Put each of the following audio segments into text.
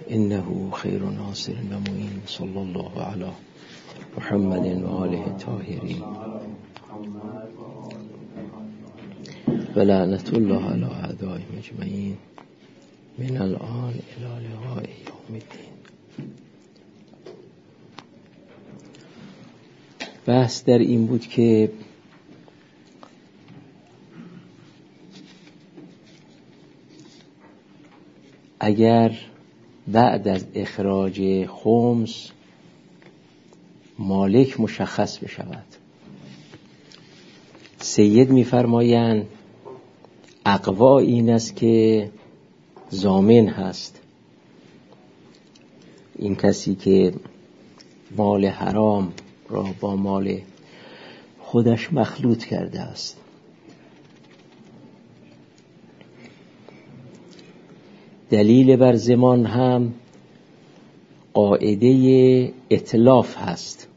انه خیر ناصر و معین. صلی الله علی محمد و آله الطاهرین و لعنت الله علی اعدائهم اجمعین من الان الی لقاء یوم الدین. بحث در این بود که اگر بعد از اخراج خمس مالک مشخص بشود، سید می‌فرمایند اقوا این است که ضامن هست. این کسی که مال حرام را با مال خودش مخلوط کرده است. دلیل بر ضمان هم قاعده اتلاف هست.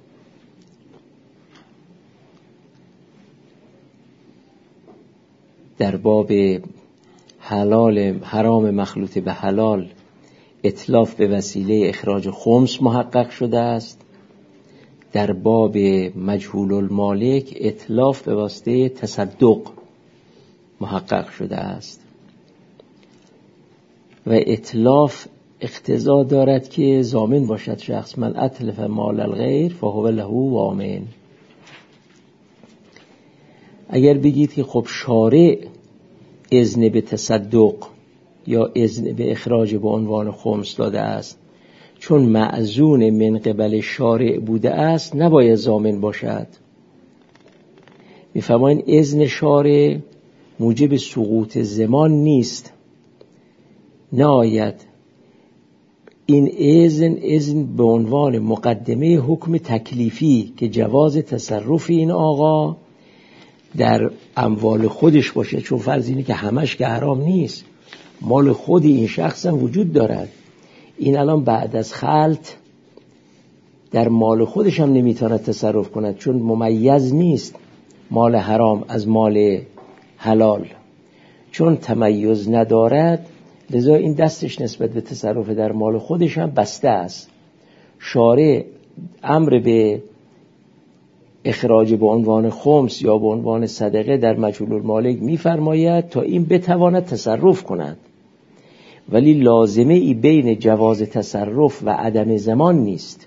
در باب حرام مخلوط به حلال اتلاف به وسیله اخراج خمس محقق شده است. در باب مجهول المالک اتلاف به واسطه تصدق محقق شده است و اتلاف اقتضا دارد که ضامن باشد شخص. من اتلف مال الغیر فهو له ضامن. اگر بگید که خب شارع اذن به تصدق یا اذن به اخراج به عنوان خمس داده است، چون معزون من قبل شارع بوده است نباید ضامن باشد. می‌فرمایند اذن شارع موجب سقوط ضمان نیست، نهایت این اذن به عنوان مقدمه حکم تکلیفی که جواز تصرف این آقا در اموال خودش باشه، چون فرض اینه که همش که حرام نیست، مال خود این شخص هم وجود دارد. این الان بعد از خلط در مال خودش هم نمیتواند تصرف کند، چون ممیز نیست مال حرام از مال حلال. چون تمیز ندارد لذا این دستش نسبت به تصرف در مال خودش هم بسته است. شارع امر به اخراج به عنوان خمس یا به عنوان صدقه در مجهول المالک می‌فرماید تا این بتواند تصرف کند، ولی لازمه ای بین جواز تصرف و عدم ضمان نیست.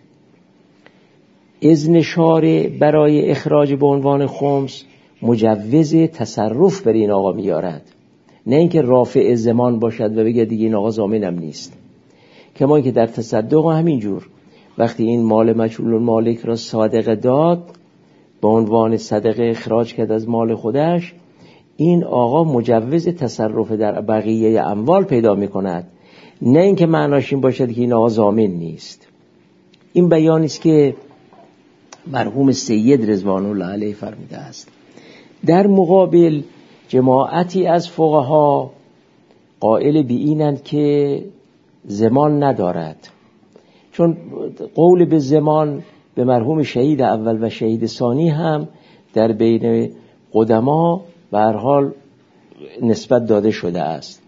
اذن شارع برای اخراج به عنوان خمس مجوز تصرف بر این آقا میارد، نه اینکه رافع ضمان باشد و بگه دیگه این آقا ضامنم نیست. کما اینکه در تصدق همینجور، وقتی این مال مجهول المالک را صادقه داد به عنوان صدقه اخراج کرد از مال خودش، این آقا مجوز تصرف در بقیه اموال پیدا میکند، نه اینکه معناش این باشد که این آقا ضامن نیست. این بیانی است که مرحوم سید رضوان الله علیه فرموده است. در مقابل جماعتی از فقها قائل به اینند که ضمان ندارد، چون قول به ضمان به مرحوم شهید اول و شهید ثانی هم در بین قدما به هر حال نسبت داده شده است.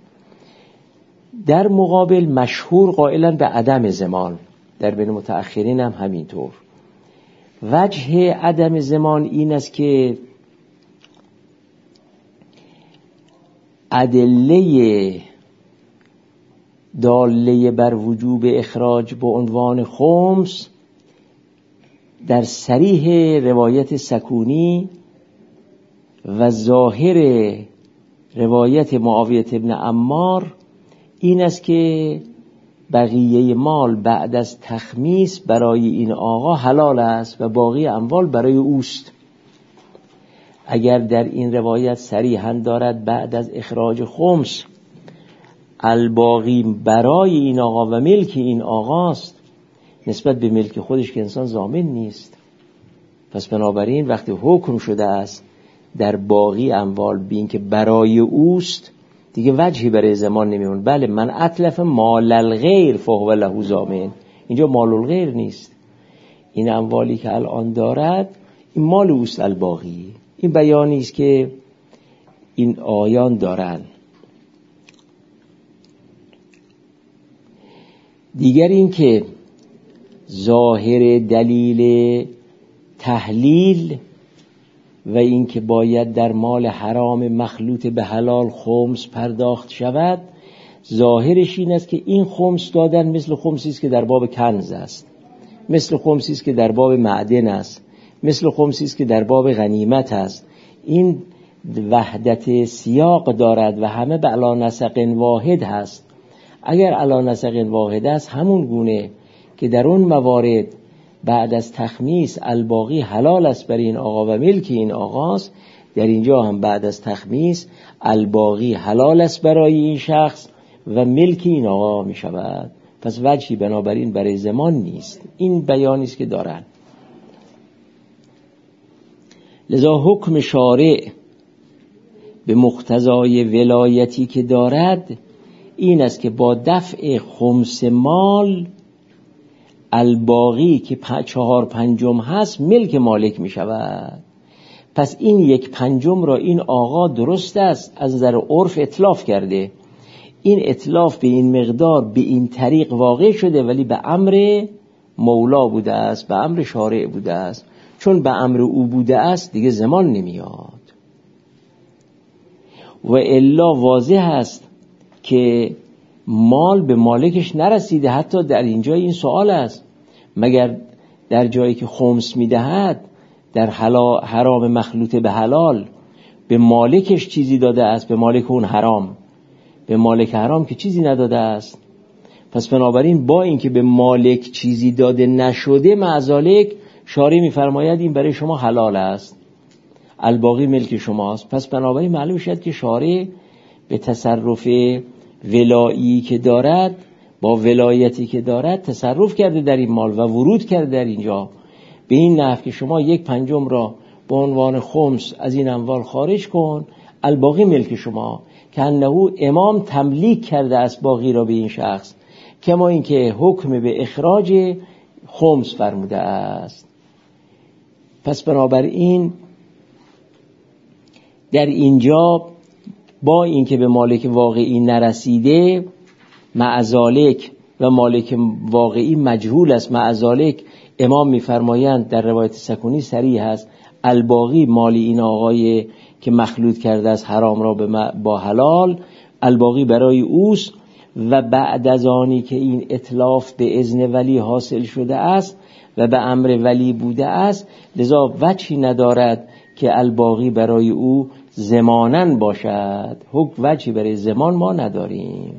در مقابل مشهور قائلند به عدم ضمان، در بین متأخرین هم همینطور. وجه عدم ضمان این است که ادله داله بر وجوب اخراج به عنوان خمس در صریح روایت سکونی و ظاهر روایت معاویه ابن عمار این است که بقیه مال بعد از تخمیس برای این آقا حلال است و باقی اموال برای اوست. اگر در این روایت صریحاً دارد بعد از اخراج خمس الباقی برای این آقا و ملک این آقاست، نسبت به ملک خودش که انسان ضامن نیست. پس بنابراین وقتی حکم شده است در باقی اموال بین که برای اوست، دیگه وجهی برای ضمان نمیمونه. بله من اتلف مال الغیر فهو له ضامن، اینجا مال الغیر نیست، این اموالی که الان دارد این مال اوست الباقی. این بیانی است که این آیان دارن. دیگر این که ظاهر دلیل تحلیل و این که باید در مال حرام مخلوط به حلال خمس پرداخت شود، ظاهرش این است که این خمس دادن مثل خمسی است که در باب کنز است، مثل خمسی است که در باب معدن است، مثل خمسی است که در باب غنیمت است. این وحدت سیاق دارد و همه به علی نسق واحد هست. اگر علی نسق واحد است، همون گونه که در اون موارد بعد از تخمیس الباقی حلال است برای این آقا و ملک این آقاست، در اینجا هم بعد از تخمیس الباقی حلال است برای این شخص و ملک این آقا می شود. پس وجهی بنابراین برای زمان نیست. این بیانی است که دارن. لذا حکم شارع به مقتضای ولایتی که دارد این است که با دفع خمس مال الباقی که 4/5 هست ملک مالک می شود. پس این 1/5 را این آقا درست است از نظر عرف اتلاف کرده، این اتلاف به این مقدار به این طریق واقع شده، ولی به امر مولا بوده است، به امر شارع بوده است. چون به امر او بوده است دیگه زمان نمیاد. و الا واضح است که مال به مالکش نرسیده. حتی در اینجا این سوال است، مگر در جایی که خمس میدهد در حرام مخلوط به حلال به مالکش چیزی داده است؟ به مالک اون حرام، به مالک حرام که چیزی نداده است. پس بنابراین با اینکه به مالک چیزی داده نشده، معذالک شارع میفرماید این برای شما حلال است، الباقی ملک شماست. پس بنابراین معلوم شد که شارع به تصرف ولایی که دارد، با ولایتی که دارد تصرف کرده در این مال و ورود کرده در اینجا به این نحو که شما 1/5 را به عنوان خمس از این اموال خارج کن، الباقی ملک شما، که انه امام تملیک کرده است باقی را به این شخص، کما اینکه حکم به اخراج خمس فرموده است. پس بنابراین در اینجا با اینکه به مالک واقعی نرسیده، معذالک و مالک واقعی مجهول است، معذالک امام میفرمایند در روایت سکونی صریح است الباقی مالی این آقای که مخلوط کرده است حرام را با حلال، الباقی برای اوست. و بعد از آنی که این اتلاف به اذن ولی حاصل شده است و به امر ولی بوده است، لذا وجهی ندارد که الباقی برای او زمانن باشد. حکم وجهی برای زمان ما نداریم.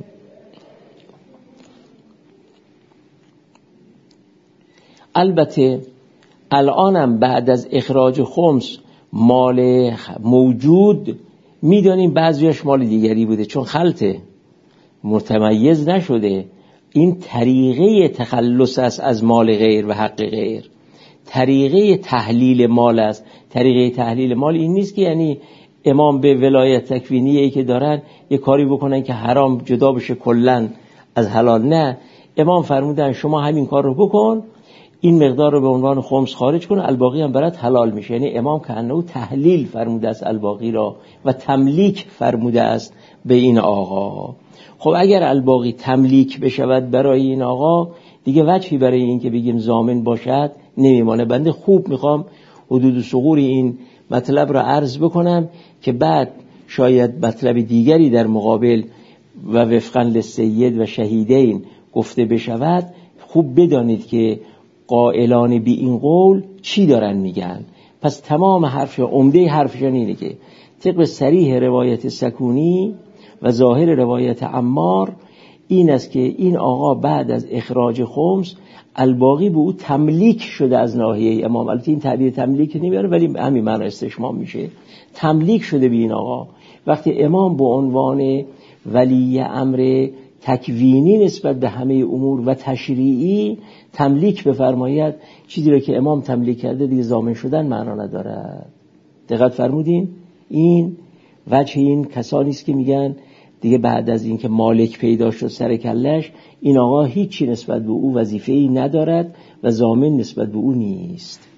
البته الانم بعد از اخراج خمس مال موجود میدانیم بعضیش مال دیگری بوده، چون خلطه متمیز نشده. این طریقه تخلص است از مال غیر و حق غیر، طریقه تحلیل مال است. طریقه تحلیل مال این نیست که یعنی امام به ولایت تکوینیه که دارن یه کاری بکنن که حرام جدا بشه کلن از حلال. نه، امام فرمودن شما همین کار رو بکن، این مقدار رو به عنوان خمس خارج کن، الباقی هم برات حلال میشه. یعنی امام که انه تحلیل فرموده است الباقی را و تملیک فرموده است به این آقا. خب اگر الباقی تملیک بشود برای این آقا، دیگه وجهی برای این که بگیم ضامن باشد نمیمانه. بنده خوب میخوام حدود ثغور این مطلب را عرض بکنم که بعد شاید مطلب دیگری در مقابل و وفقاً للسید و شهیدین گفته بشود. خوب بدانید که قائلان بی این قول چی دارن میگن. پس تمام حرف عمده حرفشان اینه که طبق صریح روایت سکونی و ظاهر روایت عمار این است که این آقا بعد از اخراج خمس الباقی به او تملیک شده از ناحیه امام. البته این تعبیر تملیک نمیاره ولی همین معنی استشمام میشه. تملیک شده به این آقا. وقتی امام به عنوان ولی امر تکوینی نسبت به همه امور و تشریعی تملیک بفرماید، چیزی را که امام تملیک کرده دیگه ضامن شدن معنا ندارد. دقت فرمودین؟ این وجه این کسانی است که میگن دیگه بعد از این که مالک پیدا شد سر کلش، این آقا هیچی نسبت به او وظیفه‌ای ندارد و ضامن نسبت به او نیست.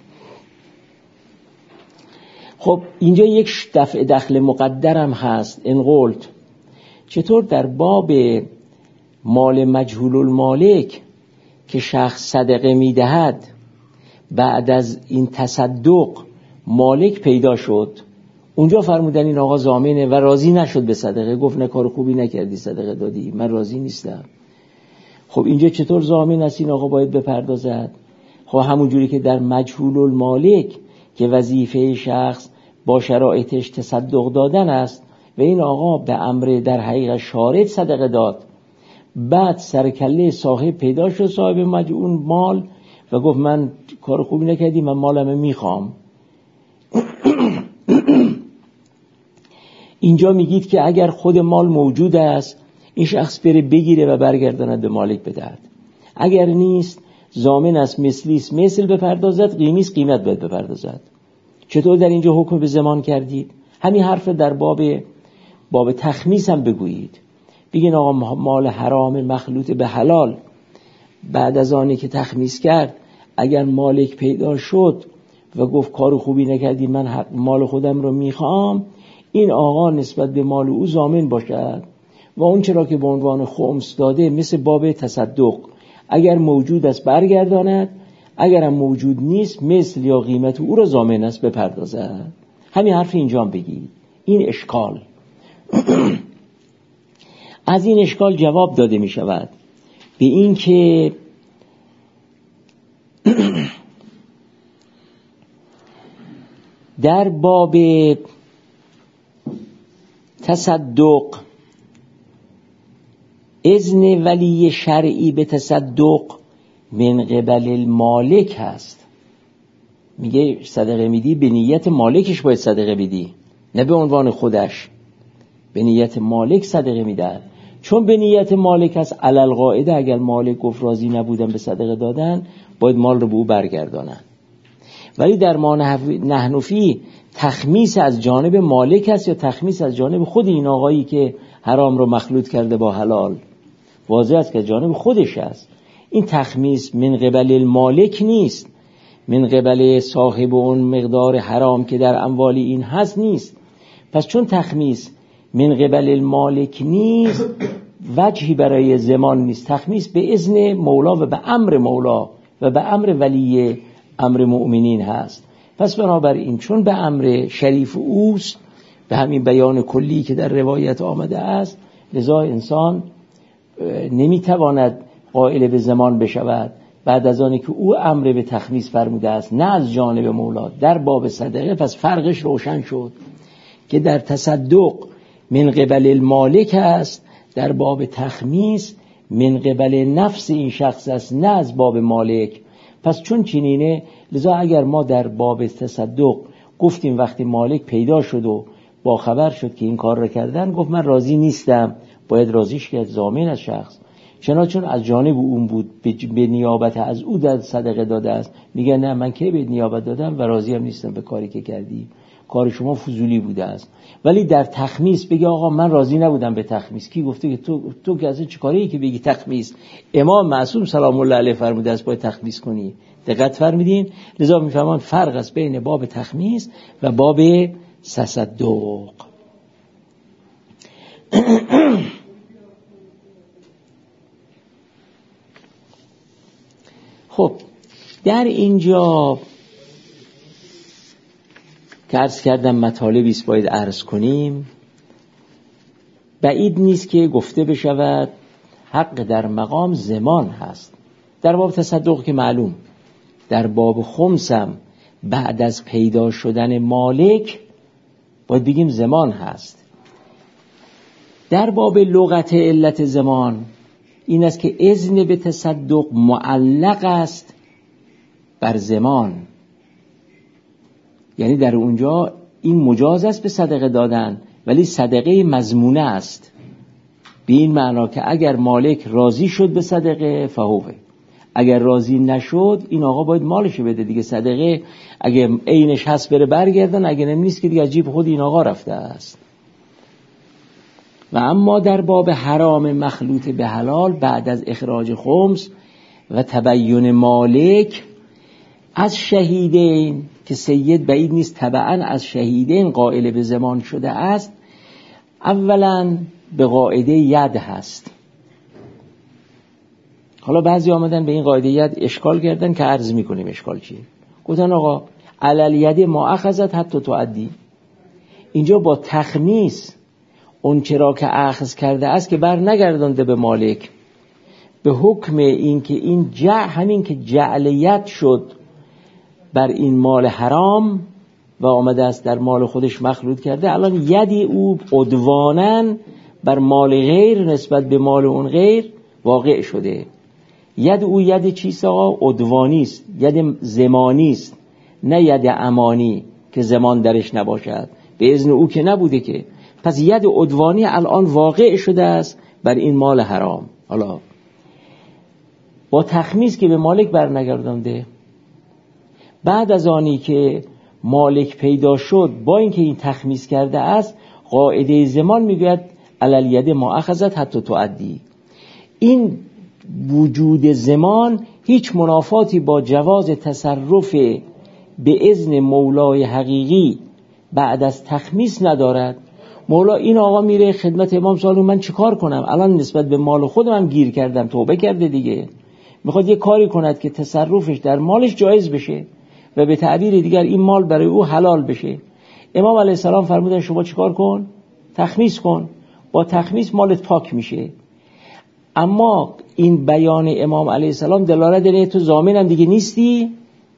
خب اینجا یک دفع دخل مقدرم هست. این قلت چطور در باب مال مجهول المالک که شخص صدقه میدهد بعد از این تصدق مالک پیدا شد، اونجا فرمودن این آقا ضامنه و راضی نشد به صدقه، گفت نه کار خوبی نکردی صدقه دادی، من راضی نیستم. خب اینجا چطور ضامن است این آقا باید بپردازد؟ خب همون جوری که در مجهول المالک که وظیفه شخص با شرایطش تصدق دادن است و این آقا به امر در حقیقت شارد صدقه داد، بعد سرکله صاحب پیدا شد، صاحب مجهول مال، و گفت من کار خوبی نکردی، من مالمو میخوام. اینجا میگید که اگر خود مال موجود است این شخص بره بگیره و برگرداند به مالک بدهد، اگر نیست ضامن است مثلیست مثل بپردازد، قیمیست قیمت باید بپردازد. چطور در اینجا حکم به ضمان کردید؟ همین حرف در باب تخمیس هم بگویید، بگین آقا مال حرام مخلوط به حلال بعد از آنی که تخمیس کرد اگر مالک پیدا شد و گفت کار خوبی نکردی من مال خودم رو میخوام، این آقا نسبت به مال او ضامن باشد و اون چرا که به عنوان خمس داده مثل باب تصدق اگر موجود است برگرداند، اگر هم موجود نیست مثل یا قیمت او را ضامن است بپردازد. همین حرف اینجا هم بگید. این اشکال از این اشکال جواب داده می شود به این که در باب تصدق اذن ولی شرعی به تصدق من قبل المالک هست. میگه صدقه میدی به نیت مالکش باید صدقه بدی، نه به عنوان خودش، به نیت مالک صدقه میدن. چون به نیت مالک هست علل قاعده اگر مالک گفت راضی نبودن به صدقه دادن باید مال رو به او برگردانن. ولی در ما نحنفی تخمیس از جانب مالک هست یا تخمیس از جانب خود این آقایی که حرام رو مخلوط کرده با حلال؟ واضح است که جانب خودش است. این تخمیس من قبل المالک نیست، من قبل صاحب اون مقدار حرام که در اموال این هست نیست. پس چون تخمیس من قبل المالک نیست وجهی برای ضمان نیست. تخمیس به اذن مولا و به امر مولا و به امر ولی امر مؤمنین هست. پس بنابراین چون به امر شریف اوست، به همین بیان کلی که در روایت آمده است، لذا انسان نمیتواند قائل به ضمان بشود بعد از آنی که او امر به تخمیس فرموده است نه از جانب مولا در باب صدقه. پس فرقش روشن شد که در تصدق من قبل المالک است، در باب تخمیس من قبل نفس این شخص است نه از باب مالک. پس چون چنینه لذا اگر ما در باب تصدق گفتیم وقتی مالک پیدا شد و با خبر شد که این کار را کردن، گفت من راضی نیستم، باید راضیش کرد، ضامن از شخص، چون از جانب اون بود به نیابت از او در صدقه داده است. میگه نه من که به نیابت دادم و راضی هم نیستم به کاری که کردی، کار شما فضولی بوده است. ولی در تخمیس بگه آقا من راضی نبودم به تخمیس، کی گفته که تو که اصلا چه کاری که بگی تخمیس؟ امام معصوم سلام الله علیه فرموده است باید تخمیس کنی. دقت فرمودین؟ لذا میفهمان فرق است بین باب تخمیس و باب تصدق. خب در اینجا که عرض کردم مطالبی است باید عرض کنیم، بعید نیست که گفته بشود حق در مقام ضمان هست. در باب تصدق که معلوم، در باب خمسم بعد از پیدا شدن مالک باید بگیم ضمان هست. در باب لغت علت ضمان این است که اذن به تصدق معلق است بر ضمان، یعنی در اونجا این مجاز است به صدقه دادن ولی صدقه مضمونه است، به این معنا که اگر مالک راضی شد به صدقه فهوه، اگر راضی نشد این آقا باید مالش بده دیگه. صدقه اگه عینش هست بره برگردن، اگه نیست که دیگه از جیب خود این آقا رفته است. و اما در باب حرام مخلوط به حلال بعد از اخراج خمس و تبیین مالک از شهیدین که سید بعید نیست تبعا از شهیدین قائل به ضمان شده است، اولا به قاعده ید هست. حالا بعضی آمدن به این قاعده ید اشکال کردن که عرض میکنیم اشکال چیه. گفتن آقا علل ید ما اخذت حتی تعدی، اینجا با تخمیس اون چرا که اخذ کرده است که بر نگردانده به مالک، به حکم این که این همین که جعلیت شد بر این مال حرام و آمده است در مال خودش مخلوط کرده، الان یدی او عدواناً بر مال غیر نسبت به مال اون غیر واقع شده. ید او ید چیست آقا؟ عدوانی است، ید زمانی است، نه ید امانی که زمان درش نباشد، به اذن او که نبوده که. پس ید عدوانی الان واقع شده است بر این مال حرام. حالا با تخمیس که به مالک برنگردانده، بعد از آنی که مالک پیدا شد با اینکه این تخمیس کرده است، قاعده زمان میگوید علل ید ما اخذت حتی تعدی. این وجود زمان هیچ منافاتی با جواز تصرف به اذن مولای حقیقی بعد از تخمیس ندارد. مولا این آقا میره خدمت امام سوال من چیکار کنم؟ الان نسبت به مال خودم هم گیر کردم، توبه کرده دیگه، میخواد یه کاری کند که تصرفش در مالش جایز بشه و به تعبیر دیگر این مال برای او حلال بشه. امام علیه السلام فرمودن شما چیکار کن؟ تخمیس کن، با تخمیس مالت پاک میشه. اما این بیان امام علیه السلام دلالت داره تو ضامنم دیگه نیستی.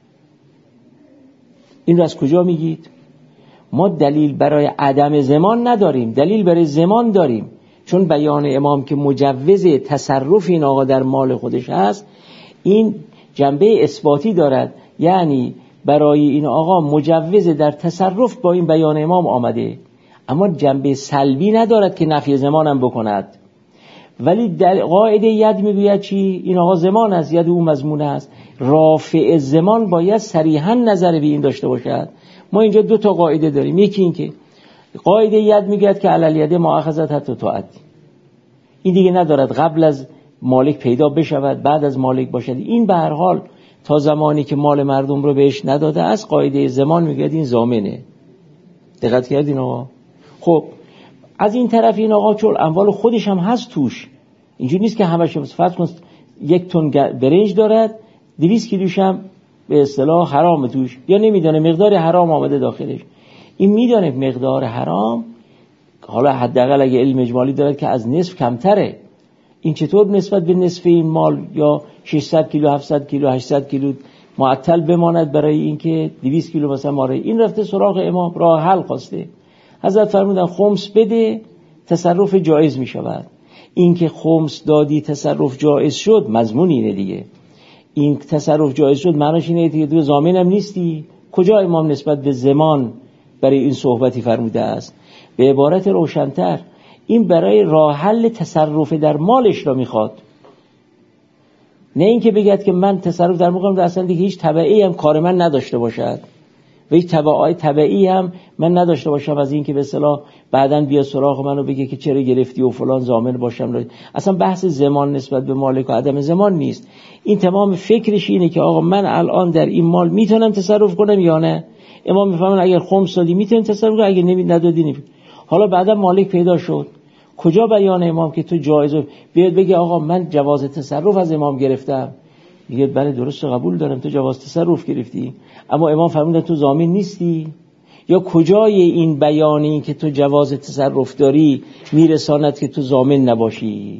این رو از کجا میگید؟ ما دلیل برای عدم زمان نداریم، دلیل برای زمان داریم، چون بیان امام که مجوز تصرف این آقا در مال خودش هست، این جنبه اثباتی دارد، یعنی برای این آقا مجوز در تصرف با این بیان امام آمده، اما جنبه سلبی ندارد که نفی زمانم بکند. ولی در قاعده ید میگوید چی؟ این آقا زمان است، ید او مضمون است، رافع زمان باید صریحا نظر به این داشته باشد. ما اینجا دو تا قاعده داریم، یکی این که قاعده ید میگوید که علل ید ما اخذت حتی تعدی، این دیگه ندارد قبل از مالک پیدا بشود بعد از مالک باشد، این به هر حال تا زمانی که مال مردم رو بهش نداده است قاعده زمان میگوید این ضامنه. دقت کردین آقا؟ خب از این طرف این آقا چون اموال خودش هم هست توش، اینجوری نیست که همش فرض کن 1 تن برنج دارد 200 کیلوش هم به اصطلاح حرام توش، یا نمیدونه مقدار حرام آمده داخلش. این میدونه مقدار حرام، حالا حداقل اگه علم اجمالی دارد که از نصف کمتره، این چطور نسبت به نصف این مال یا 600 کیلو 700 کیلو 800 کیلو معطل بماند برای اینکه 200 کیلو مثلا ماره؟ این رفته سراغ امام، راه حل خواسته. حضرت فرمودن خمس بده تصرف جایز می شود. این که خمس دادی تصرف جایز شد مضمون اینه دیگه، این تصرف جایز شد معناش اینه که تو ضامنم نیستی. کجا امام نسبت به زمان برای این صحبتی فرموده است؟ به عبارت روشن‌تر این برای راه حل تصرف در مالش را میخواد، نه اینکه بگید که من تصرف در مقام اصلا دیگه هیچ تبعی هم کار من نداشته باشد و هیچ تبعی هم من نداشته باشم از این که به اصطلاح بعداً بیا سراغ منو بگه که چرا گرفتی و فلان ضامن باشم. اصلا بحث زمان نسبت به مالک و عدم زمان نیست، این تمام فکرش اینه که آقا من الان در این مال میتونم تصرف کنم یا نه. امام میفهمن اگر خمس دادی میتونی تصرف کنی، اگه ندادی نمیتونی. حالا بعدا مالک پیدا شد، کجا بیان امام که تو جایزه بیاد بگه آقا من جواز تصرف از امام گرفتم؟ میگه بله درست قبول دارم تو جواز تصرف گرفتی، اما امام فرمودن تو ضامن نیستی. یا کجای این بیانی که تو جواز تصرف داری میرساند که تو ضامن نباشی؟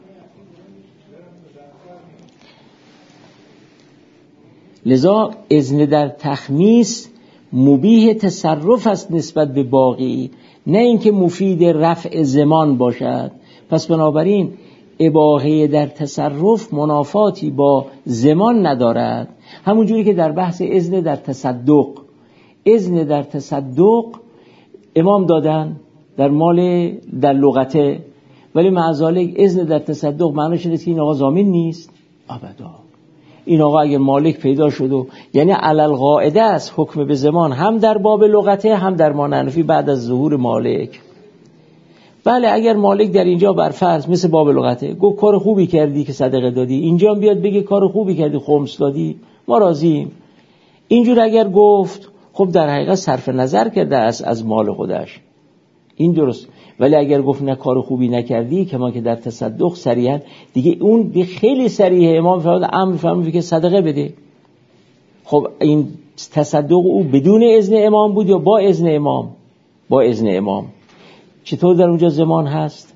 لذا اذن در تخمیس مبیح تصرف است نسبت به باقی، نه اینکه مفید رفع زمان باشد. پس بنابراین اباحه در تصرف منافاتی با زمان ندارد. همون جوری که در بحث اذن در تصدق، اذن در تصدق امام دادن در مال در لغته، ولی معذالک اذن در تصدق معنیش اینه که این آقا ضامن نیست ابدا. این آقا اگر مالک پیدا شد و یعنی علل قاعده است حکم به زمان هم در باب لغته هم در معنوی بعد از ظهور مالک. بله اگر مالک در اینجا بر فرض مثل باب لغته گفت کار خوبی کردی که صدقه دادی، اینجا بیاد بگه کار خوبی کردی خمس دادی، ما راضییم. اینجور اگر گفت خب در حقیقت صرف نظر کرده است از مال خودش، این درست. ولی اگر گفت نه کار خوبی نکردی، کما که در تصدق صریحا دیگه اون خیلی صریحه، امام فرمود که صدقه بده. خب این تصدق او بدون اذن امام بود یا با اذن امام؟ با اذن امام. چطور در اونجا زمان هست؟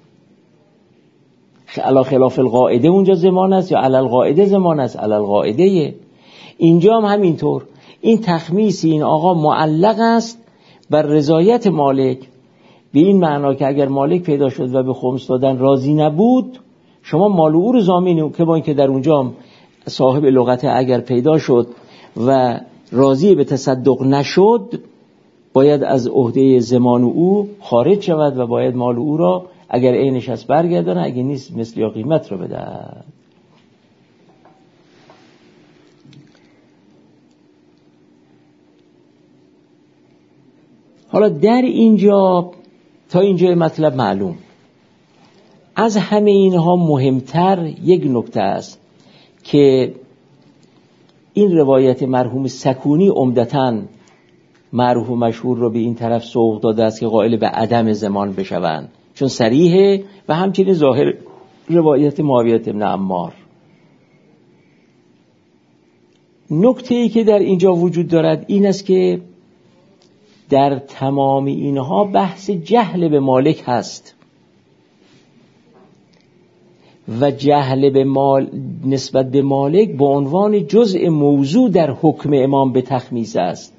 علی خلاف القاعده اونجا زمان است یا علی القاعده زمان است؟ علی القاعده. اینجا هم همینطور. این تخمیس این آقا معلق است بر رضایت مالک، به این معنا که اگر مالک پیدا شد و به خمس دادن راضی نبود، شما مال او رو ضامنی، که با اینکه در اونجا صاحب لغت اگر پیدا شد و راضی به تصدق نشد، باید از عهده زمان او خارج شود و باید مال او را اگر عینش هست برگردانه، اگر نیست مثل یا قیمت رو بده. حالا در اینجا تا اینجا مطلب معلوم. از همه اینها مهمتر یک نکته است که این روایت مرحوم سکونی عمدتاً معروف و مشهور رو به این طرف سوق داده است که قائل به عدم زمان بشوند، چون صریحه، و همچنین ظاهر روایت معاویه بن عمار. نکته‌ای که در اینجا وجود دارد این است که در تمام اینها بحث جهل به مالک هست و جهل به نسبت به مالک به عنوان جزء موضوع در حکم امام به تخمیس است.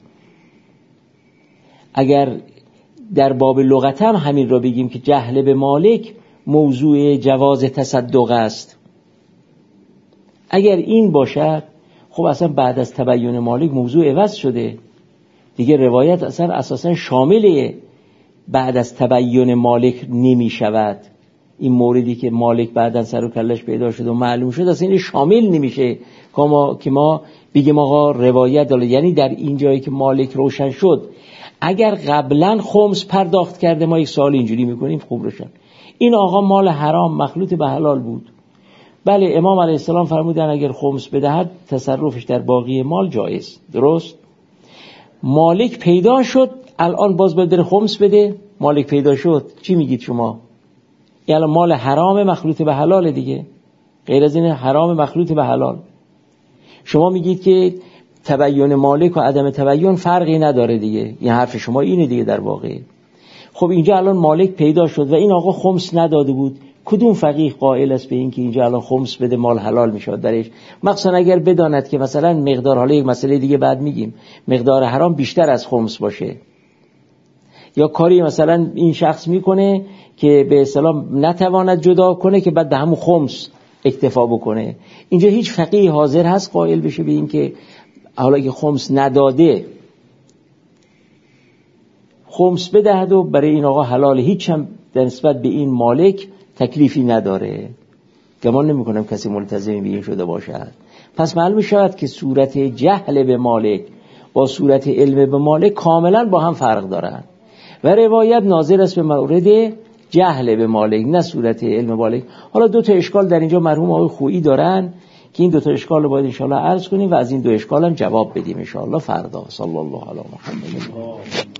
اگر در باب لغت هم همین را بگیم که جهل به مالک موضوع جواز تصدق است، اگر این باشد خب اصلا بعد از تبیین مالک موضوع عوض شده دیگه، روایت اصلا اساسا شامل بعد از تبیین مالک نمی شود. این موردی که مالک بعداً سر و کلش پیدا شد و معلوم شد اصلا این شامل نمیشه که ما بگیم آقا روایت داره. یعنی در این جایی که مالک روشن شد، اگر قبلا خمس پرداخت کرده، ما یک سوال اینجوری میکنیم خوب روشن، این آقا مال حرام مخلوط به حلال بود، بله امام علیه السلام فرمودن اگر خمس بدهد تصرفش در باقی مال جایز، درست؟ مالک پیدا شد، الان باز باید خمس بده. مالک پیدا شد، چی میگید شما؟ یعنی مال حرام مخلوط به حلال دیگه، غیر از این حرام مخلوط به حلال. شما میگید که تبیین مالک و عدم تبیین فرقی نداره دیگه، این حرف شما اینه دیگه در واقع. خب اینجا الان مالک پیدا شد و این آقا خمس نداده بود، کدوم فقیه قائل است به این که اینجا الان خمس بده مال حلال میشود درش؟ مخصوصا اگر بداند که مثلا مقدار، حالا یک مسئله دیگه بعد میگیم، مقدار حرام بیشتر از خمس باشه، یا کاری مثلا این شخص میکنه که به اصطلاح نتواند جدا کنه که بعد به همون خمس اکتفا بکنه. اینجا هیچ فقیه حاضر هست قائل بشه به این که حالا که خمس نداده خمس بدهد و برای این آقا حلال، هیچ هم در نسبت به این مالک تکلیفی نداره. گمان نمی کنم کسی ملتزمی به این شده باشد. پس معلوم شود که صورت جهل به مالک با صورت علم به مالک کاملا با هم فرق دارند و روایت ناظر است به مورد جهل به مالک نه صورت علم مالک. حالا دو تا اشکال در اینجا مرحوم آقای خویی دارن که این دو تا اشکال رو باید انشاءالله عرض کنیم و از این دو اشکال هم جواب بدیم انشاءالله فردا. صلی الله علی محمد.